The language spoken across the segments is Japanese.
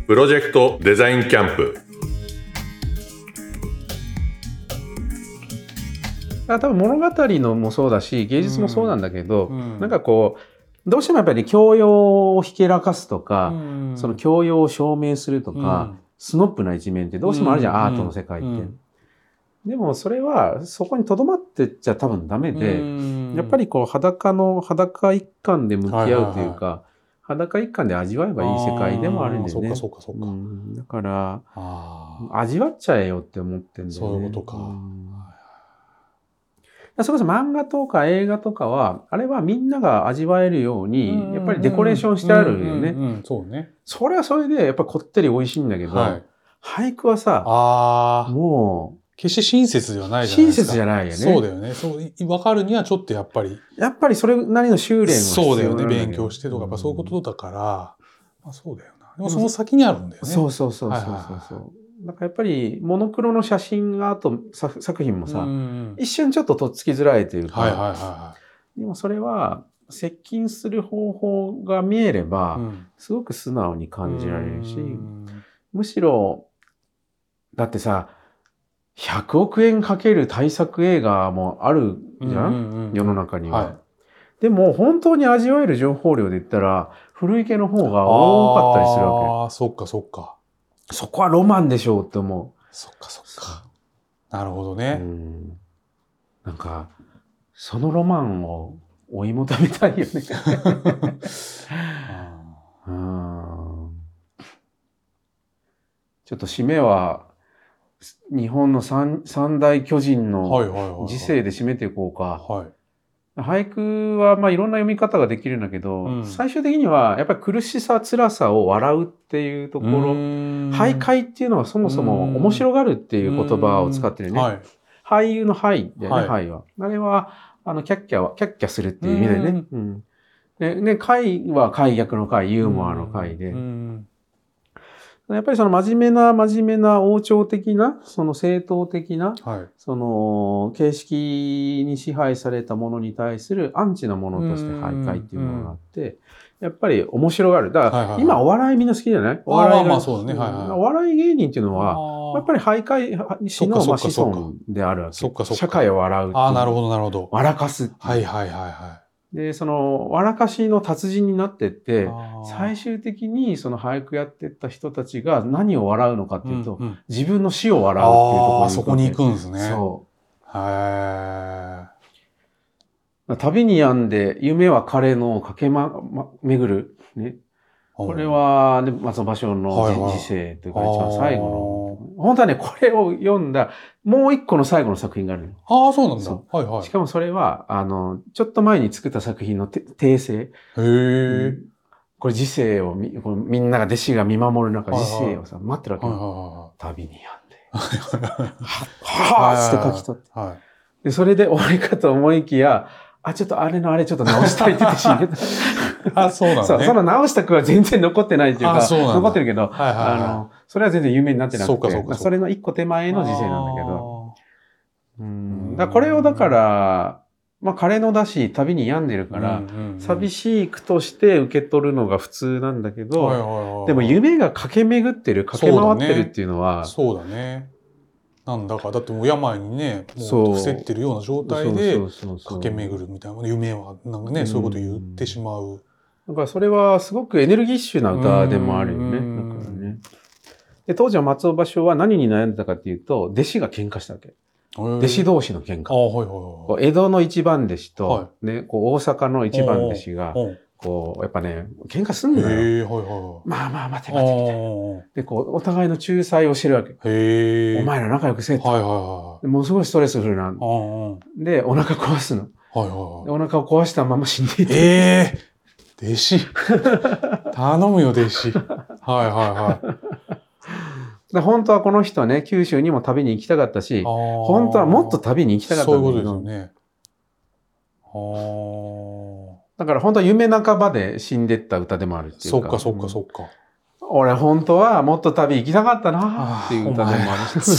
プロジェクトデザインキャンプ。 多分物語のもそうだし芸術もそうなんだけど、なんかこうどうしてもやっぱり教養をひけらかすとか、その教養を証明するとか、スノップな一面ってどうしてもあるじゃん、アートの世界って。でもそれはそこにとどまってっちゃ多分ダメで、やっぱりこう裸一貫で向き合うというか、裸一貫で味わえばいい世界でもあるんだよね。 そうか。 だから味わっちゃえよって思ってんだよね。 そういうことか。 それこそ漫画とか映画とかはあれはみんなが味わえるようにやっぱりデコレーションしてあるよね。 そうね。 それはそれでやっぱこってり美味しいんだけど、俳句はさ、もう決して親切ではないじゃないですか。 親切じゃないよね。 そうだよね。そう分かるにはちょっとやっぱりそれなりの修練を必要そうだよね。勉強してとかやっぱそういうことだから、まあそうだよな。でもその先にあるんだよね。 そう。だからやっぱりモノクロの写真が作品もさ、一瞬ちょっととっつきづらいというか、でもそれは接近する方法が見えれば、すごく素直に感じられるし、むしろだってさ、100億円かける大作映画もあるじゃん、世の中には。でも本当に味わえる情報量で言ったら古池の方が多かったりするわけ。 そっか。 そこはロマンでしょうって思う。 そっか。なるほどね。 なんかそのロマンを追い求めたいよね。ちょっと締めは日本の三大巨人の時世で締めていこうか。俳句はまあいろんな読み方ができるんだけど、最終的にはやっぱり苦しさ辛さを笑うっていうところ、俳諧っていうのはそもそも面白がるっていう言葉を使ってるね。俳優の俳だよね、俳は。あれはキャッキャするっていう意味でね。で諧は諧逆の諧、ユーモアの諧で。やっぱりその真面目な王朝的な、その正統的な、その形式に支配されたものに対するアンチなものとして俳諧っていうものがあって、やっぱり面白がる。だから今お笑いみんな好きじゃない？お笑いが、お笑い芸人っていうのは、やっぱり俳諧師の子孫であるわけ。社会を笑う。 なるほど。 笑かす。で、その、笑かしの達人になってって、最終的にその俳句やってった人たちが何を笑うのかっていうと、自分の死を笑うっていうところにそこに行くんですね。 そう。旅に病んで、夢は彼の駆け巡る。ね。これは、ね、松尾芭蕉の時世というか一番最後の。本当はね、これを読んだ、もう一個の最後の作品があるの。そうなんだ。 しかもそれは、ちょっと前に作った作品の訂正。これ時世をみんなが弟子が見守る中、時世をさ、待ってるわけよ。旅に病んで。はぁって書き取って。で、それで終わりかと思いきや、ちょっとあれちょっと直したいって言って死んでた。 そうなんだね。 その直した句は全然残ってないっていうか、残ってるけど、それは全然有名になってなくて、それの一個手前の時世なんだけど。これをだから、まあ彼のだし、旅に病んでるから、寂しい句として受け取るのが普通なんだけど、でも夢が駆け巡ってる、駆け回ってるっていうのは、 そうだね。なんだか、だってもう病にね、もう伏せってるような状態で駆け巡るみたいな、夢はなんかね、そういうこと言ってしまう。 だからそれはすごくエネルギッシュな歌でもあるよね。だからね。で、当時は松尾芭蕉は何に悩んでたかっていうと、弟子が喧嘩したわけ。弟子同士の喧嘩。江戸の一番弟子と、ね、大阪の一番弟子が、やっぱね、喧嘩すんのよ。まあ、待て、みたいな。で、お互いの仲裁をしてるわけ。お前ら仲良くせえと。ものすごいストレスフルな。で、お腹壊すの。お腹を壊したまま死んでいて。 弟子。頼むよ、弟子。 本当はこの人はね、九州にも旅に行きたかったし、本当はもっと旅に行きたかったんだけど。 そういうことですよね。 だから本当は夢半ばで死んでった歌でもあるっていうか。 そっか。 俺本当はもっと旅行きたかったなっていう歌でもあるし。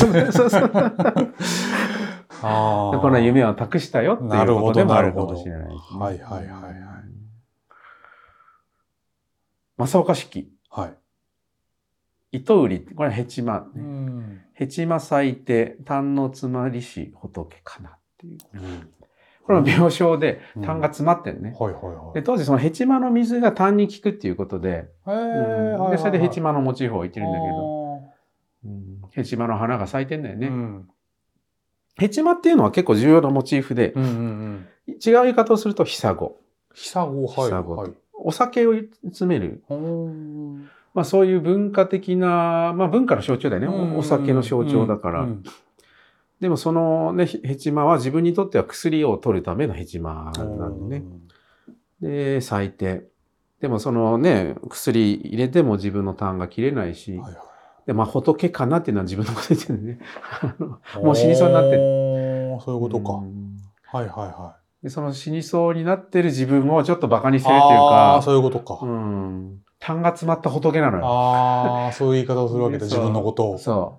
この夢を託したよっていうことでもあるかもしれないですね。正岡子規。 糸売り、これはヘチマ、ね。ヘチマ咲いて、痰の詰まりし仏かなっていう。これも病床で痰が詰まってるね。で当時そのヘチマの水が痰に効くっていうことで、でそれでヘチマのモチーフを置いてるんだけど、ヘチマの花が咲いてんだよね。ヘチマっていうのは結構重要なモチーフで、違う言い方をするとヒサゴ。 ヒサゴ、 はい。お酒を詰める。まあそういう文化的な、まあ文化の象徴だよね。お酒の象徴だから。でもそのね、ヘチマは自分にとっては薬を取るためのヘチマなんでね。で、咲いて。でもそのね、薬入れても自分の痰が切れないし、で、まあ仏かなっていうのは自分のこと言ってるね。もう死にそうになってる。 そういうことか。はいはいはい。 で、その死にそうになってる自分をちょっと馬鹿にしてるっていうか、 そういうことか。 痰が詰まった仏なのよ。そういう言い方をするわけだ、自分のことを。 そう。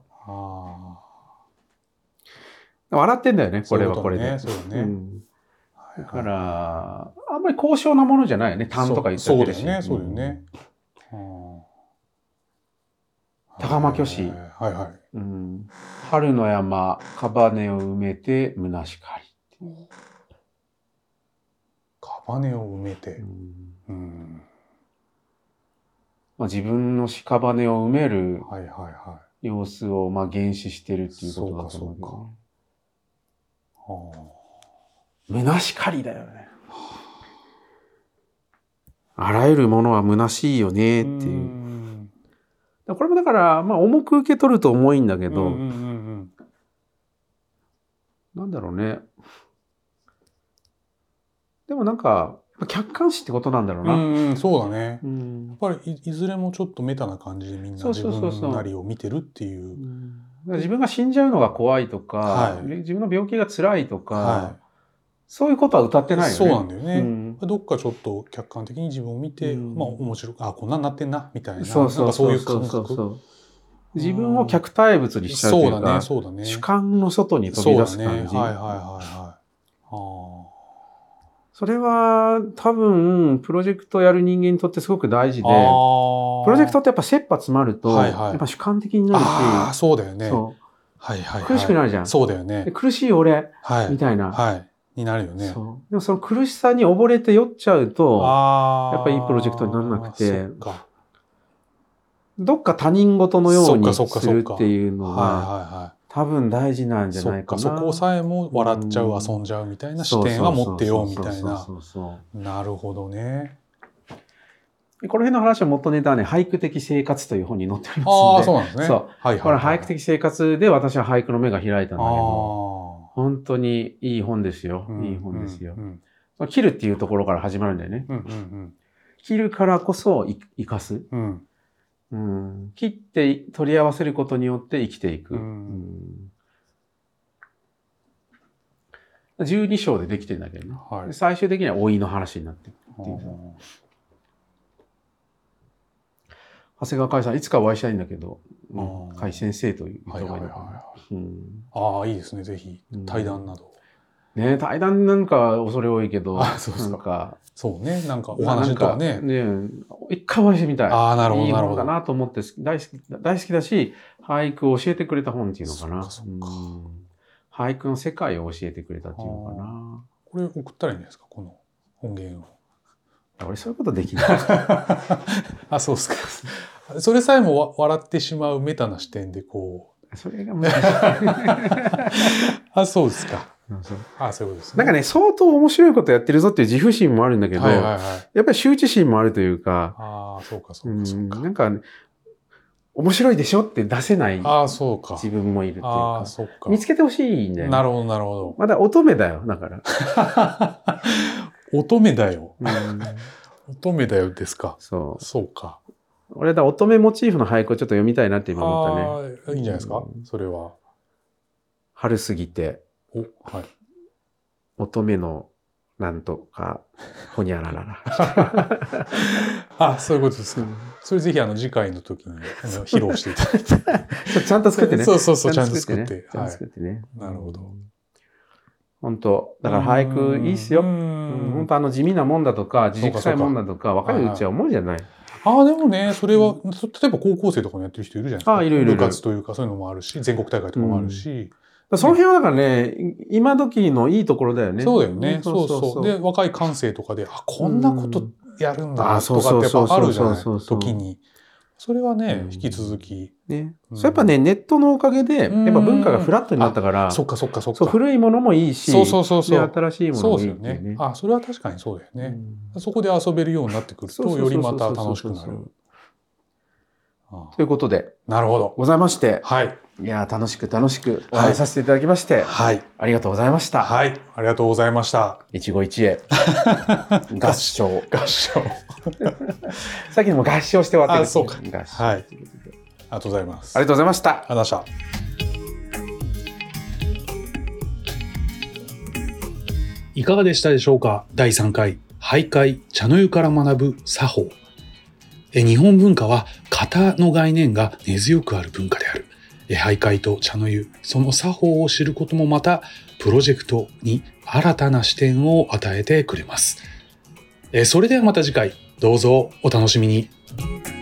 笑ってんだよね、これはこれで。 そうだね。 だから、あんまり高尚なものじゃないよね、痰とか言ってるし。 そうだよね。 高間虚子。春の山、カバネを埋めて、虚しかり。 カバネを埋めて。 まあ、自分の屍を埋める様子をまあ原始してるっていうことだと思うけど、ね。虚しかりだよね。あらゆるものは虚しいよねっていう。これもだからまあ重く受け取ると重いんだけど、なんだろうね。でもなんか客観視ってことなんだろうな。 そうだね。やっぱりいずれもちょっとメタな感じでみんな自分なりを見てるっていう。 自分が死んじゃうのが怖いとか、自分の病気が辛いとか、そういうことは歌ってないよね。 そうなんだよね。どっかちょっと客観的に自分を見て、まあ面白い、こんなんなってんなみたいな、そういう感覚。 自分を客体物にしちゃうというか、主観の外に飛び出す感じ。それは多分プロジェクトやる人間にとってすごく大事で、プロジェクトってやっぱ切羽詰まると、やっぱ主観的になるし、 そうだよね。 苦しくなるじゃん。 そうだよね。 苦しい俺、みたいな。 になるよね。 でもその苦しさに溺れて酔っちゃうと、やっぱりいいプロジェクトにならなくて、どっか他人事のようにするっていうのが、多分大事なんじゃないかな。 そこさえも笑っちゃう、遊んじゃうみたいな視点は持ってようみたいな。なるほどね。 この辺の話は元ネタはね、俳句的生活という本に載っておりますので。 そうなんですね。 そう。これ俳句的生活で私は俳句の目が開いたんだけど、本当にいい本ですよ。いい本ですよ。切るっていうところから始まるんだよね。切るからこそ生かす。切って取り合わせることによって生きていく。12章でできてるんだけどね。最終的には老いの話になっていくっていう。長谷川海さん、いつかお会いしたいんだけど、海先生という人がいるから。 いいですね、ぜひ。対談など。 ね、対談なんか恐れ多いけど、なんか。 そうね、なんかお話とかね。 一回お会いしてみたい。 なるほど、 いい本だなと思って大好きだし、俳句を教えてくれた本っていうのかな。俳句の世界を教えてくれたっていうのかな。 これ送ったらいいんですか、この音源を。 俺そういうことできない。 そうですか。それさえも笑ってしまうメタな視点でこう。 それが難しい。 そうですか。そういうことですね。 なんかね、相当面白いことやってるぞっていう自負心もあるんだけど、やっぱり羞恥心もあるというか、 そうか。 なんか、面白いでしょって出せない自分もいるっていうか、見つけてほしいんだよね。 なるほど、なるほど。 まだ乙女だよ、だから。 乙女だよ。乙女だよですか。そうか。 俺だ、乙女モチーフの俳句をちょっと読みたいなって今思ったね。 いいんじゃないですか、それは。 春過ぎて、乙女のなんとか、ほにゃららら。そういうことですか。それぜひ次回の時に披露していただいて。 ちゃんと作ってね。 そう、ちゃんと作って。 ちゃんと作ってね。 なるほど。 本当だから俳句いいっすよ。本当地味なもんだとか、自軸臭いもんだとか、若いうちは思うじゃない。 でもね、それは、例えば高校生とかもやってる人いるじゃないですか。 いる。 部活というかそういうのもあるし、全国大会とかもあるし。 その辺はだからね、今時のいいところだよね。 そうだよね。そう。で、若い感性とかで、こんなことやるんだとかってやっぱあるじゃない、時に。それはね、引き続き。 ね。それやっぱね、ネットのおかげで、やっぱ文化がフラットになったから、 そっか。 古いものもいいし、 そう。 新しいものもいいっていうね。 それは確かにそうだよね。そこで遊べるようになってくると、よりまた楽しくなる。 ということで。 なるほど。 ございまして。 はい。 いや、楽しくお会いさせていただきまして。 はい。 ありがとうございました。 はい。ありがとうございました。 一期一会。合唱。さっきも合唱して終わってる。 そうか。はい。ありがとうございます。 ありがとうございました。 ありがとうございました。 いかがでしたでしょうか。第3回、俳諧、茶の湯から学ぶ作法。日本文化は型の概念が根強くある文化である。俳諧と茶の湯、その作法を知ることもまた、プロジェクトに新たな視点を与えてくれます。それではまた次回、どうぞお楽しみに。